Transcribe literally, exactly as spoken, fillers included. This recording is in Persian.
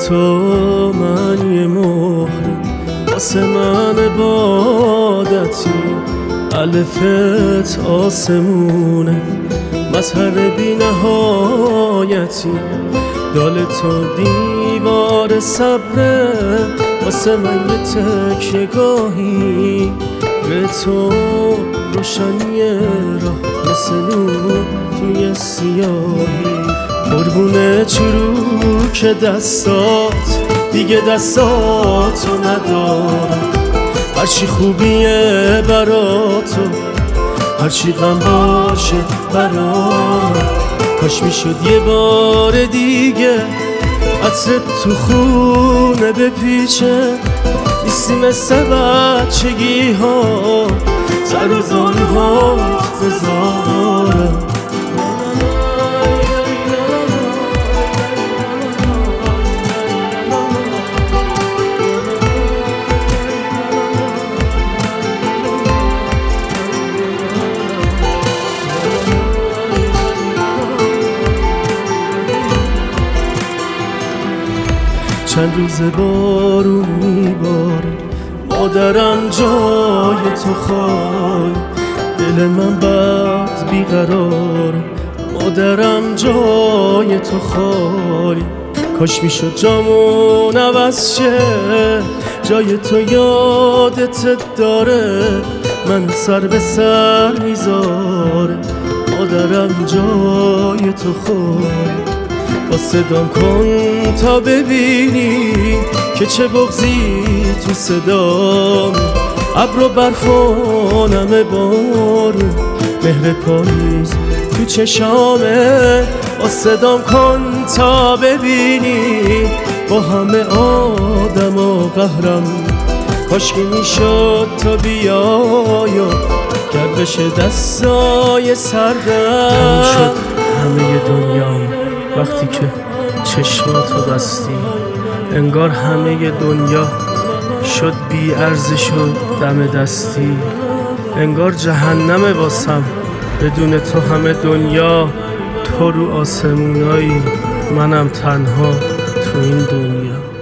تو من یه مهره، واسه من عبادتی، الفت آسمونه، مظهر بی نهایتی. دال تو دیوار صبره، واسه من یه تکیه گاهی. به تو روشنی راه مثل نور توی سیاهی. قربون چروک دستات دیگه دستاتو ندارم، هرچی خوبیه برا تو، هرچی غم باشه برام. کاش میشد یه بار دیگه عطرت تو خونه بپیچه، نیستی مثل بچگی ها، سر و زانوهات بذارم. چند روز بارون میباره، مادرم جای تو خالی، دل من بد بیقراره، مادرم جای تو خالی. کاش میشد جامون عوض شه، جای تو یادت داره، من سر به سر میذاره، مادرم جای تو خالی. با صدام کن تا ببینی که چه بغضی تو صدام، ابر و برفانم بارون، مهر پاییز تو چشامه. با صدام کن تا ببینی با همه آدم و قهرم، کاش که میشد تا بیای و گر بشه دستای سردم. شد همه دنیام وقتی که چشماتو بستی، انگار همه دنیا شد بی ارزش و دم دستی. انگار جهنمه واسم بدون تو همه دنیا، تو رو آسمونایی، منم تنها تو این دنیا.